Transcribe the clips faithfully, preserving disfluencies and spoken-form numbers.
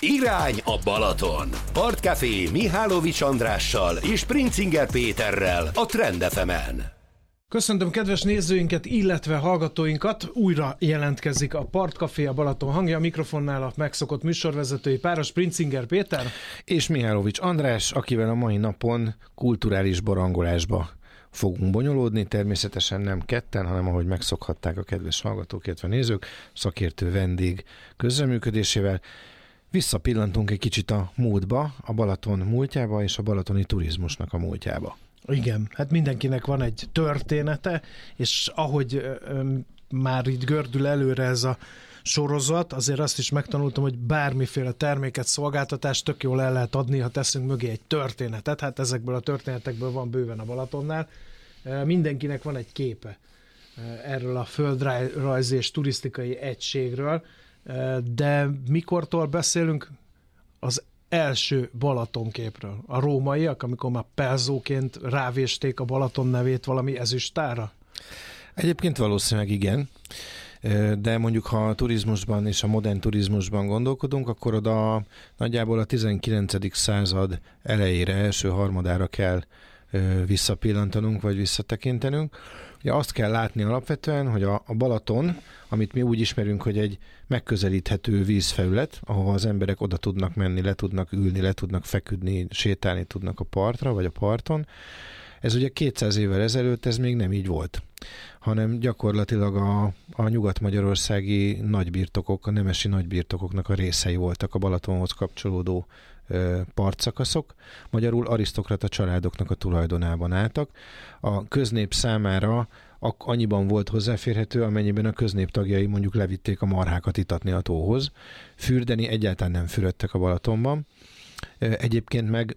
Irány a Balaton. Partcafé Mihálovics Andrással és Princinger Péterrel a Trend ef emen. Köszöntöm kedves nézőinket, illetve hallgatóinkat. Újra jelentkezik a Partcafé, a Balaton hangja. A mikrofonnál a megszokott műsorvezetői páros, Princinger Péter és Mihálovics András, akivel a mai napon kulturális barangolásba fogunk bonyolódni. Természetesen nem ketten, hanem ahogy megszokhatták a kedves hallgatók, illetve nézők, szakértő vendég közreműködésével. Visszapillantunk egy kicsit a múltba, a Balaton múltjába és a balatoni turizmusnak a múltjába. Igen, hát mindenkinek van egy története, és ahogy ö, már így gördül előre ez a sorozat, azért azt is megtanultam, hogy bármiféle terméket, szolgáltatást tök jól el lehet adni, ha teszünk mögé egy történetet. Hát ezekből a történetekből van bőven a Balatonnál. Mindenkinek van egy képe erről a földrajzi és turisztikai egységről, de mikortól beszélünk? Az első Balatonképről. A rómaiak, amikor már pelzóként rávésték a Balaton nevét valami ezüstára? Egyébként valószínűleg igen, de mondjuk ha a turizmusban és a modern turizmusban gondolkodunk, akkor oda nagyjából a tizenkilencedik század elejére, első harmadára kell visszapillantanunk, vagy visszatekintenünk. Ugye azt kell látni alapvetően, hogy a, a Balaton, amit mi úgy ismerünk, hogy egy megközelíthető vízfelület, ahol az emberek oda tudnak menni, le tudnak ülni, le tudnak feküdni, sétálni tudnak a partra, vagy a parton. Ez ugye kétszáz évvel ezelőtt ez még nem így volt, hanem gyakorlatilag a, a nyugat-magyarországi nagybirtokok, a nemesi nagybirtokoknak a részei voltak a Balatonhoz kapcsolódó ö, partszakaszok. Magyarul arisztokrata családoknak a tulajdonában álltak. A köznép számára annyiban volt hozzáférhető, amennyiben a köznép tagjai mondjuk levitték a marhákat itatni a tóhoz. Fürdeni egyáltalán nem fürödtek a Balatonban. Egyébként meg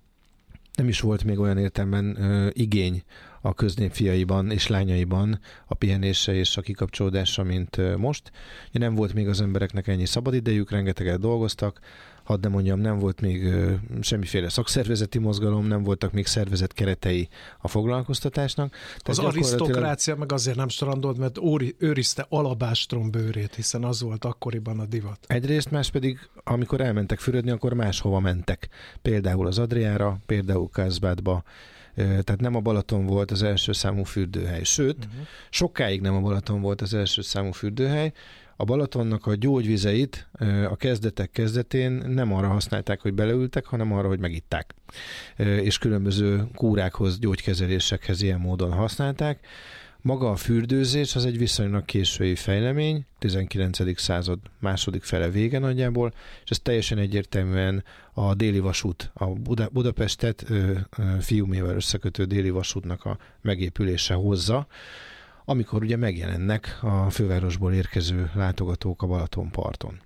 nem is volt még olyan értelemben ö, igény a köznép fiaiban és lányaiban a pihenésre és a kikapcsolódásra, mint ö, most. Ja, nem volt még az embereknek ennyi szabadidejük, rengeteget dolgoztak, hadd ne mondjam, nem volt még ö, semmiféle szakszervezeti mozgalom, nem voltak még szervezet keretei a foglalkoztatásnak. Tehát az gyakorlatilag... arisztokrácia meg azért nem strandolt, mert óri, őrizte alabástrom bőrét, hiszen az volt akkoriban a divat. Egyrészt, más pedig, amikor elmentek fürödni, akkor máshova mentek. Például az Adriára, például Karlsbadba. Tehát nem a Balaton volt az első számú fürdőhely. Sőt, uh-huh. sokáig nem a Balaton volt az első számú fürdőhely. A Balatonnak a gyógyvizeit a kezdetek kezdetén nem arra használták, hogy beleültek, hanem arra, hogy megitták. És különböző kúrákhoz, gyógykezelésekhez ilyen módon használták. Maga a fürdőzés az egy viszonylag késői fejlemény, tizenkilencedik század második fele vége nagyjából, és ez teljesen egyértelműen a déli vasút, a Buda- Budapestet ö, ö, Fiuméval összekötő déli vasútnak a megépülése hozza, amikor ugye megjelennek a fővárosból érkező látogatók a Balatonparton.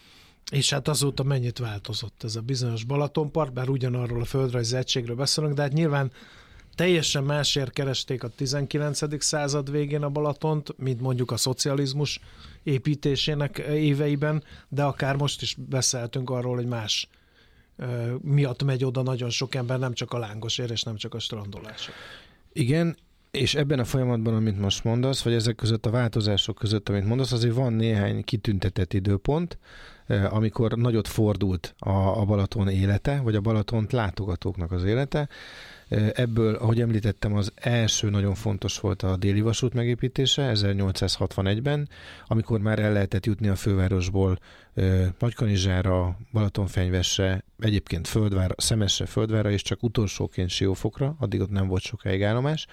És hát azóta mennyit változott ez a bizonyos Balatonpart, bár ugyanarról a földrajzi egységről beszélünk, de hát nyilván teljesen másért keresték a tizenkilencedik század végén a Balatont, mint mondjuk a szocializmus építésének éveiben, de akár most is beszéltünk arról, hogy más uh, miatt megy oda nagyon sok ember, nem csak a lángosért, és nem csak a strandolásért. Igen, és ebben a folyamatban, amit most mondasz, vagy ezek között a változások között, amit mondasz, azért van néhány kitüntetett időpont, amikor nagyot fordult a, a Balaton élete, vagy a Balatont látogatóknak az élete. Ebből, ahogy említettem, az első nagyon fontos volt a déli vasút megépítése ezernyolcszázhatvanegyben, amikor már el lehetett jutni a fővárosból Nagykanizsára, Balatonfenyvesre, egyébként Földvárra, Szemesre, Földvárra, és csak utolsóként Siófokra, addig ott nem volt sokáig állomás.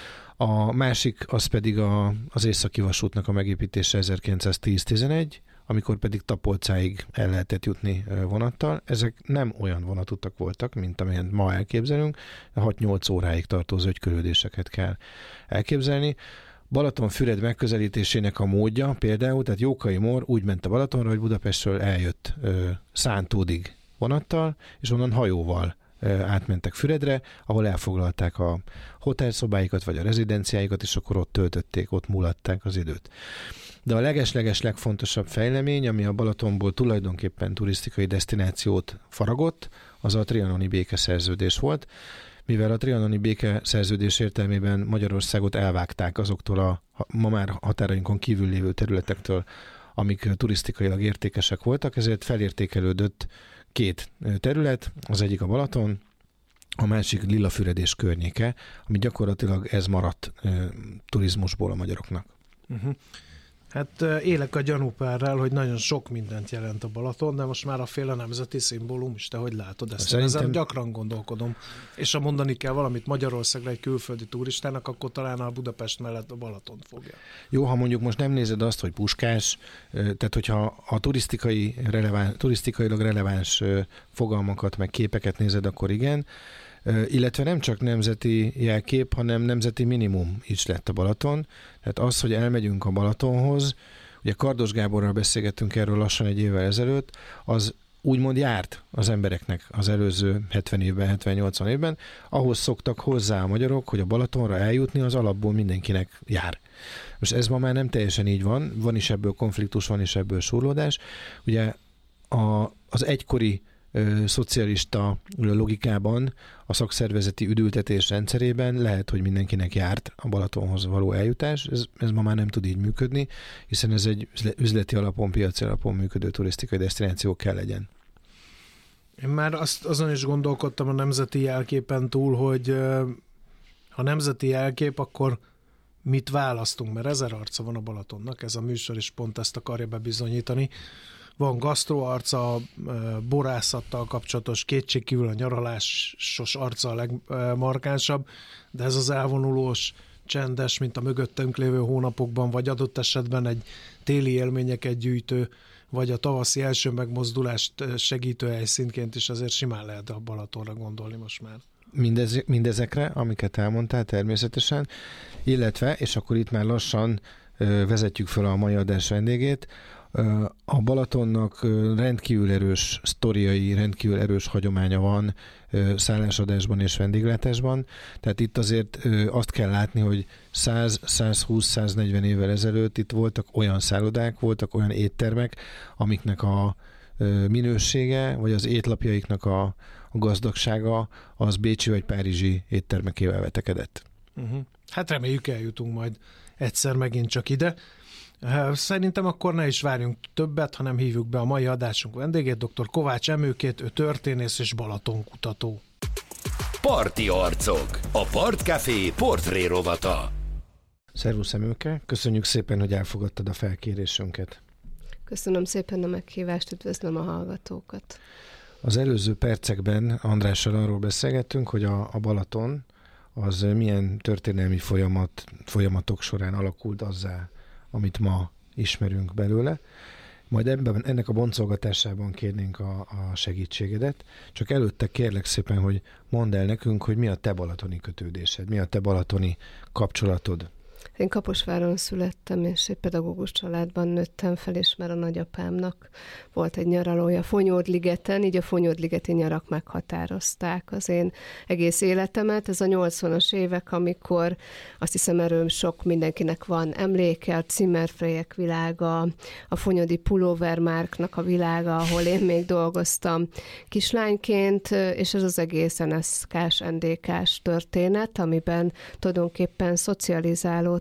A másik, az pedig a, az északi vasútnak a megépítése ezerkilencszáztíz-tizenegy, amikor pedig Tapolcáig el lehetett jutni vonattal. Ezek nem olyan vonatutak voltak, mint amilyen ma elképzelünk, hat-nyolc óráig tartó zögykölődéseket kell elképzelni. Balatonfüred megközelítésének a módja például, tehát Jókai Mór úgy ment a Balatonra, hogy Budapestről eljött ö, Szántódig vonattal, és onnan hajóval ö, átmentek Füredre, ahol elfoglalták a hotelszobáikat, vagy a rezidenciáikat, és akkor ott töltötték, ott mulatták az időt. De a leges-leges legfontosabb fejlemény, ami a Balatonból tulajdonképpen turisztikai desztinációt faragott, az a trianoni békeszerződés volt, mivel a trianoni békeszerződés értelmében Magyarországot elvágták azoktól a ma már határainkon kívül lévő területektől, amik turisztikailag értékesek voltak, ezért felértékelődött két terület, az egyik a Balaton, a másik Lillafüredés környéke, ami gyakorlatilag ez maradt e, turizmusból a magyaroknak. Uh-huh. Hát élek a gyanúpárral, hogy nagyon sok mindent jelent a Balaton, de most már a féle nemzeti szimbólum is, te hogy látod ezt? Szerintem... Ezen gyakran gondolkodom. És ha mondani kell valamit Magyarországra egy külföldi turistának, akkor talán a Budapest mellett a Balatont fogja. Jó, ha mondjuk most nem nézed azt, hogy Puskás, tehát hogyha a turisztikai releváns, turisztikailag releváns fogalmakat, meg képeket nézed, akkor igen, illetve nem csak nemzeti jelkép, hanem nemzeti minimum is lett a Balaton. Tehát az, hogy elmegyünk a Balatonhoz, ugye Kardos Gáborral beszélgettünk erről lassan egy évvel ezelőtt, az úgymond járt az embereknek az előző hetven évben, hetven-nyolcvan évben, ahhoz szoktak hozzá a magyarok, hogy a Balatonra eljutni az alapból mindenkinek jár. Most ez ma már nem teljesen így van, van is ebből konfliktus, van is ebből surlódás. Ugye a, az egykori ö, szocialista logikában, a szakszervezeti üdültetés rendszerében lehet, hogy mindenkinek járt a Balatonhoz való eljutás. Ez, ez ma már nem tud így működni, hiszen ez egy üzleti alapon, piaci alapon működő turisztikai desztináció kell legyen. Én már azt, azon is gondolkodtam a nemzeti jelképen túl, hogy ha nemzeti jelkép, akkor mit választunk, mert ezer arca van a Balatonnak, ez a műsor is pont ezt akarja bebizonyítani. Van gasztroarca, borászattal kapcsolatos, kétségkívül a nyaralásos arca a legmarkánsabb, de ez az elvonulós, csendes, mint a mögöttünk lévő hónapokban, vagy adott esetben egy téli élményeket gyűjtő, vagy a tavaszi első megmozdulást segítő helyszínként is azért simán lehet a Balatonra gondolni most már. Mindez, mindezekre, amiket elmondtál természetesen, illetve, és akkor itt már lassan vezetjük fel a mai adás vendégét, a Balatonnak rendkívül erős sztoriai, rendkívül erős hagyománya van szállásadásban és vendéglátásban. Tehát itt azért azt kell látni, hogy száz-százhúsz-száznegyven évvel ezelőtt itt voltak olyan szállodák, voltak olyan éttermek, amiknek a minősége, vagy az étlapjaiknak a, a gazdagsága az bécsi vagy párizsi éttermekével vetekedett. Uh-huh. Hát reméljük eljutunk majd egyszer megint csak ide. Szerintem akkor ne is várjunk többet, hanem hívjuk be a mai adásunk vendégét, dr. Kovács Emőkét, ő történész és Balatonkutató. Parti arcok, a Partcafé portré rovata. Szervusz Emőke, köszönjük szépen, hogy elfogadtad a felkérésünket. Köszönöm szépen a meghívást, üdvözlöm a hallgatókat. Az előző percekben Andrással arról beszélgettünk, hogy a, a Balaton az milyen történelmi folyamat, folyamatok során alakult azzá, amit ma ismerünk belőle. Majd ebben, ennek a boncolgatásában kérnénk a, a segítségedet. Csak előtte kérlek szépen, hogy mondd el nekünk, hogy mi a te balatoni kötődésed, mi a te balatoni kapcsolatod. Én Kaposváron születtem, és egy pedagógus családban nőttem fel, és már a nagyapámnak volt egy nyaralója Fonyódligeten, így a Fonyódligeti nyarak meghatározták az én egész életemet. Ez a nyolcvanas évek, amikor azt hiszem erről sok mindenkinek van emléke, a Zimmerfrejek világa, a Fonyódi pulóvermárknak a világa, ahol én még dolgoztam kislányként, és ez az egész en es ká-s, en dé ká-s történet, amiben tulajdonképpen szocializálódtam,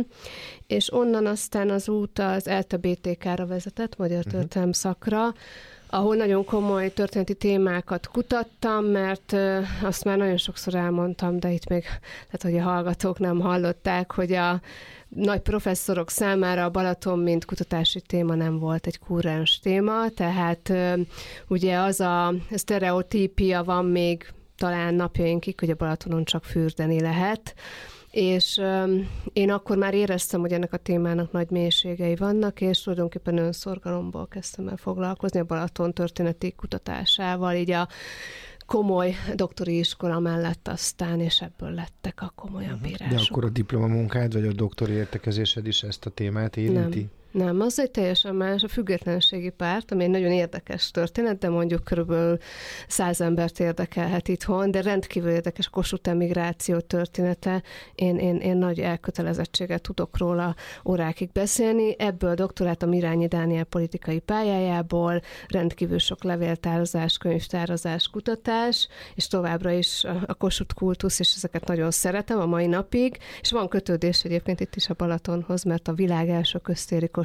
és onnan aztán az út az é el té bé té ká-ra vezetett, Magyar uh-huh. Történelem szakra, ahol nagyon komoly történeti témákat kutattam, mert ö, azt már nagyon sokszor elmondtam, de itt még lehet, hogy a hallgatók nem hallották, hogy a nagy professzorok számára a Balaton, mint kutatási téma nem volt egy kurrens téma, tehát ö, ugye az a sztereotípia van még talán napjainkig, hogy a Balatonon csak fürdeni lehet, és um, én akkor már éreztem, hogy ennek a témának nagy mélységei vannak, és tulajdonképpen önszorgalomból kezdtem el foglalkozni a Balaton történeti kutatásával, így a komoly doktori iskola mellett aztán, és ebből lettek a komolyabb uh-huh. írások. De akkor a diplomamunkád, vagy a doktori értekezésed is ezt a témát érinti? Nem. Nem, az egy teljesen más, a Függetlenségi Párt, ami egy nagyon érdekes történet, de mondjuk körülbelül száz embert érdekelhet itthon, de rendkívül érdekes Kossuth emigráció története. Én, én, én nagy elkötelezettséget tudok róla órákig beszélni. Ebből doktorátom Irányi Dániel politikai pályájából, rendkívül sok levéltározás, könyvtározás, kutatás, és továbbra is a Kossuth kultusz, és ezeket nagyon szeretem a mai napig, és van kötődés egyébként itt is a Balatonhoz, mert a világ első köztéri Kossuth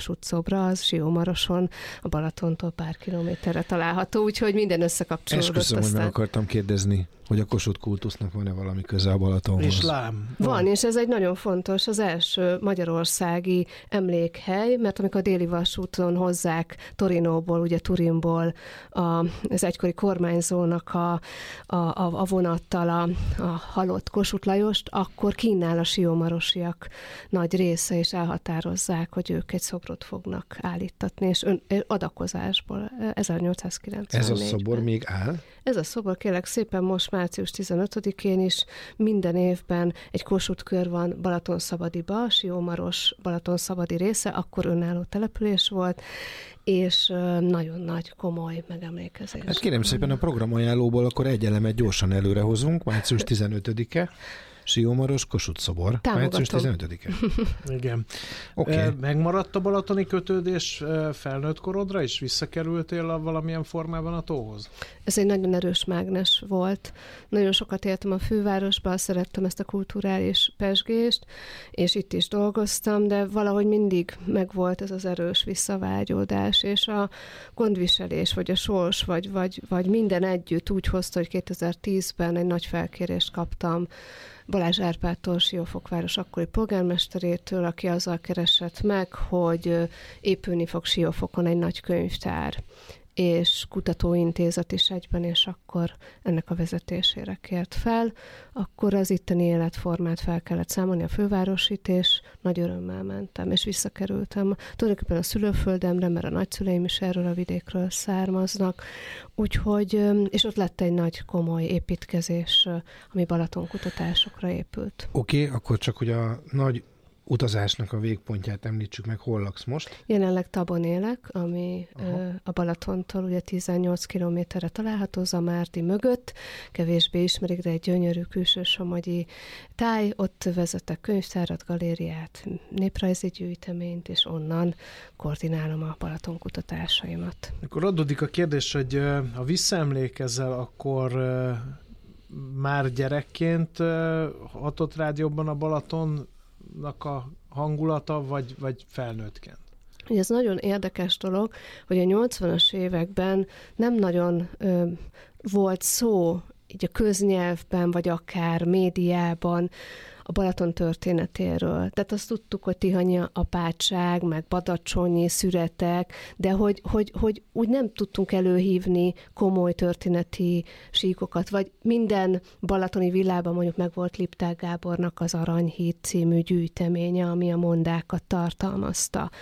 Kossuth szobra az Siómaroson, a Balatontól pár kilométerre található, úgyhogy minden összekapcsolódott. Esküszöm, hogy meg akartam kérdezni, hogy a Kossuth kultusznak van-e valami köze a Balatonhoz. És lám. Van. van, és ez egy nagyon fontos, az első magyarországi emlékhely, mert amikor a déli vasúton hozzák Torinóból, ugye Turinból a, az egykori kormányzónak a, a, a, a vonattal a, a halott Kossuth Lajost, akkor kínál a siómarosiak nagy része, és elhatározzák, hogy ők egy szobrot fognak állítatni, és ön, adakozásból, ezernyolcszázkilencvennégyben. Ez a szobor még áll? Ez a szobor kérlek szépen most március tizenötödikén is minden évben egy Kossuth kör van Balatonszabadiba, Siómaros Balatonszabadi része, akkor önálló település volt, és nagyon nagy, komoly megemlékezés. Hát kérem szépen a programajánlóból akkor egy elemet gyorsan előre hozunk, március tizenötödike. Siómaros Kossuth szobor. március tizenötödike. Igen. Okay. Megmaradt a balatoni kötődés felnőtt korodra, és visszakerültél a valamilyen formában a tóhoz? Ez egy nagyon erős mágnes volt. Nagyon sokat éltem a fővárosban, szerettem ezt a kulturális pezsgést, és itt is dolgoztam, de valahogy mindig megvolt ez az erős visszavágyódás, és a gondviselés, vagy a sors, vagy, vagy, vagy minden együtt úgy hozta, hogy kétezer-tízben egy nagy felkérést kaptam Balázs Árpádtól, Siófokváros akkori polgármesterétől, aki azzal keresett meg, hogy épülni fog Siófokon egy nagy könyvtár és kutatóintézet is egyben, és akkor ennek a vezetésére kért fel. Akkor az itteni életformát fel kellett számolni, a fővárosit, és nagy örömmel mentem, és visszakerültem tulajdonképpen a szülőföldemre, mert a nagyszüleim is erről a vidékről származnak, úgyhogy, és ott lett egy nagy komoly építkezés, ami Balaton kutatásokra épült. Oké, okay, akkor csak, hogy a nagy utazásnak a végpontját említsük meg, hol laksz most? Jelenleg Tabon élek, ami Aha. a Balatontól ugye tizennyolc kilométerre található, Zamárdi mögött, kevésbé ismerik, de egy gyönyörű külső somogyi táj, ott vezetek könyvtárat, galériát, néprajzi gyűjteményt, és onnan koordinálom a Balaton kutatásaimat. Akkor adódik a kérdés, hogy ha visszaemlékezel, akkor már gyerekként hatott rád jobban a Balaton a hangulata, vagy, vagy felnőttként? Ugye ez nagyon érdekes dolog, hogy a nyolcvanas években nem nagyon ö, volt szó így a köznyelvben, vagy akár médiában a Balaton történetéről. Tehát azt tudtuk, hogy Tihanyi apátság, meg Badacsonyi szüretek, de hogy, hogy, hogy úgy nem tudtunk előhívni komoly történeti síkokat, vagy minden balatoni villában mondjuk meg volt Lipták Gábornak az Aranyhíd című gyűjteménye, ami a mondákat tartalmazta.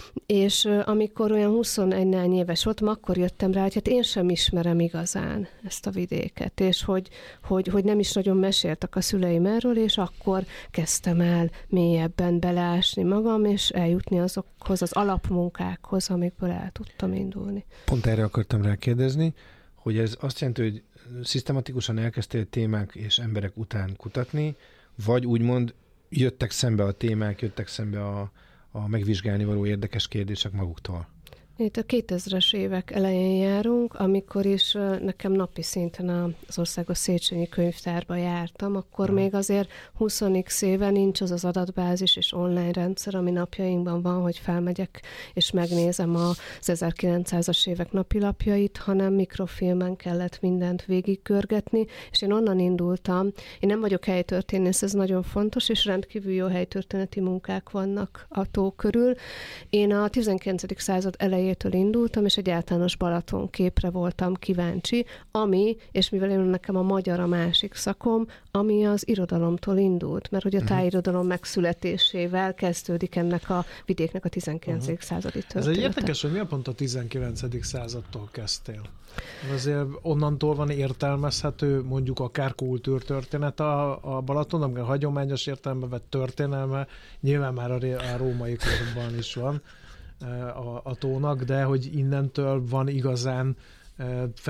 És amikor olyan huszonegy éves voltam, akkor jöttem rá, hogy hát én sem ismerem igazán ezt a vidéket, és hogy, hogy, hogy nem is nagyon meséltek a szüleim erről, és akkor kezdtem el mélyebben beleásni magam, és eljutni azokhoz az alapmunkákhoz, amikből el tudtam indulni. Pont erre akartam rákérdezni, hogy ez azt jelenti, hogy szisztematikusan elkezdtél témák és emberek után kutatni, vagy úgymond jöttek szembe a témák, jöttek szembe a a megvizsgálni való érdekes kérdések maguktól? Itt a kétezres évek elején járunk, amikor is nekem napi szinten az Országos Széchenyi Könyvtárba jártam, akkor hmm. még azért húsz éve nincs az az adatbázis és online rendszer, ami napjainkban van, hogy felmegyek és megnézem az ezerkilencszázas évek napilapjait, hanem mikrofilmen kellett mindent végigkörgetni, és én onnan indultam. Én nem vagyok helytörténész, ez nagyon fontos, és rendkívül jó helytörténeti munkák vannak a tó körül. Én a tizenkilencedik század elején indultam, és egy általános Balaton képre voltam kíváncsi, ami, és mivel én nekem a magyar a másik szakom, ami az irodalomtól indult, mert hogy a tájirodalom megszületésével kezdődik ennek a vidéknek a tizenkilencedik Uh-huh. századi története. Ez egy érdekes, hogy miért pont a tizenkilencedik századtól kezdtél? Azért onnantól van értelmezhető mondjuk akár kultúrtörténet a, a Balaton, amikor hagyományos értelemben vett történelme, nyilván már a, a római korban is van, A, a tónak, de hogy innentől van igazán fel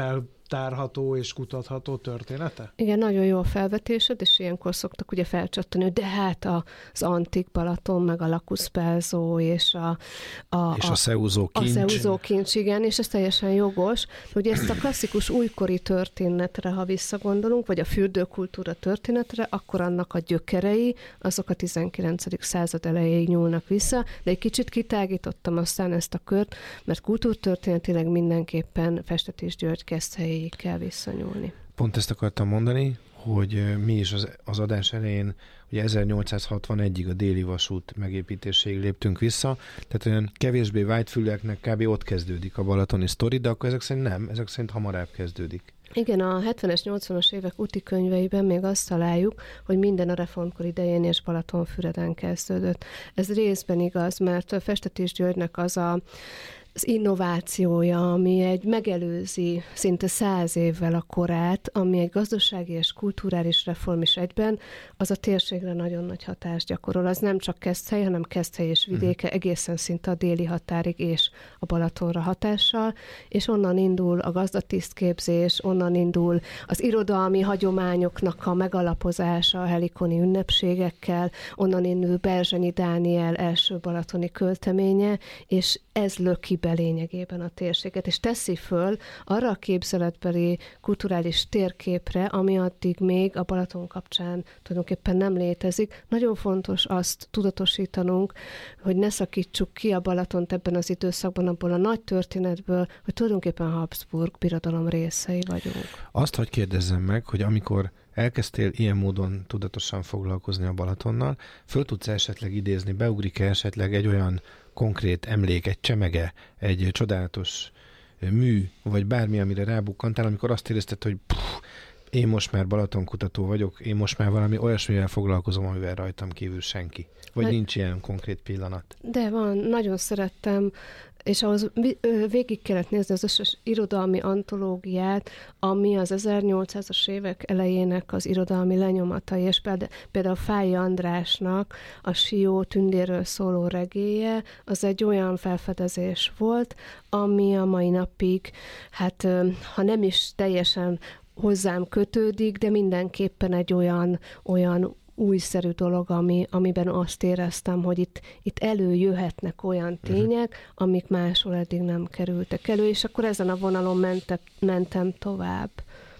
tárható és kutatható története? Igen, nagyon jó a felvetésed, és ilyenkor szoktak ugye felcsattani, hogy de hát az antik Balaton, meg a Lacuspelzó, és a... a és a, a Szeúzó kincs. A Szeúzó kincs, igen, és ez teljesen jogos. Ugye ezt a klasszikus újkori történetre, ha visszagondolunk, vagy a fürdőkultúra történetre, akkor annak a gyökerei, azok a tizenkilencedik század elejéig nyúlnak vissza, de egy kicsit kitágítottam aztán ezt a kört, mert kultúrtörténetileg mindenképpen Festetés György Keszthelyéig kell visszanyúlni. Pont ezt akartam mondani, hogy mi is az, az adás elején ugye ezernyolcszázhatvanegyig a déli vasút megépítéséig léptünk vissza, tehát olyan kevésbé vágyfüleknek kb. Ott kezdődik a balatoni sztori, de akkor ezek szerint nem, ezek szerint hamarabb kezdődik. Igen, a hetvenes, nyolcvanas évek úti könyveiben még azt találjuk, hogy minden a reformkor idején és Balatonfüreden kezdődött. Ez részben igaz, mert Festetés Györgynek az a az innovációja, ami egy megelőzi szinte száz évvel a korát, ami egy gazdasági és kulturális reform is egyben, az a térségre nagyon nagy hatást gyakorol. Az nem csak Keszthely, hanem Keszthely és vidéke uh-huh. egészen szinte a déli határig és a Balatonra hatással, és onnan indul a gazdatisztképzés, onnan indul az irodalmi hagyományoknak a megalapozása a helikoni ünnepségekkel, onnan indul Berzsenyi Dániel első balatoni költeménye, és ez löki be lényegében a térséget, és teszi föl arra a képzeletbeli kulturális térképre, ami addig még a Balaton kapcsán tulajdonképpen nem létezik. Nagyon fontos azt tudatosítanunk, hogy ne szakítsuk ki a Balatont ebben az időszakban abból a nagy történetből, hogy tulajdonképpen Habsburg birodalom részei vagyunk. Azt hadd kérdezzem meg, hogy amikor elkezdtél ilyen módon tudatosan foglalkozni a Balatonnal, föl tudsz esetleg idézni, beugrik esetleg egy olyan konkrét emlék, egy csemege, egy csodálatos mű, vagy bármi, amire rábukkantál, amikor azt érezted, hogy pff, én most már Balatonkutató vagyok, én most már valami olyasmivel foglalkozom, amivel rajtam kívül senki. Vagy de, nincs ilyen konkrét pillanat? De van, nagyon szerettem, és ahhoz végig kellett nézni az összes irodalmi antológiát, ami az ezernyolcszázas évek elejének az irodalmi lenyomatai, és például Fáy Andrásnak a Sió tündérről szóló regélye, az egy olyan felfedezés volt, ami a mai napig, hát ha nem is teljesen hozzám kötődik, de mindenképpen egy olyan, olyan újszerű dolog, ami, amiben azt éreztem, hogy itt, itt előjöhetnek olyan tények, amik máshol eddig nem kerültek elő, és akkor ezen a vonalon mente, mentem tovább.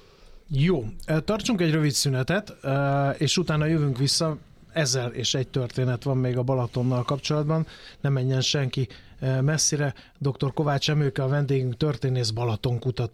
Jó, tartsunk egy rövid szünetet, és utána jövünk vissza. Ezer és egy történet van még a Balatonnal kapcsolatban, ne menjen senki messzire. doktor Kovács Emőke a vendégünk, történész, Balatonkutató.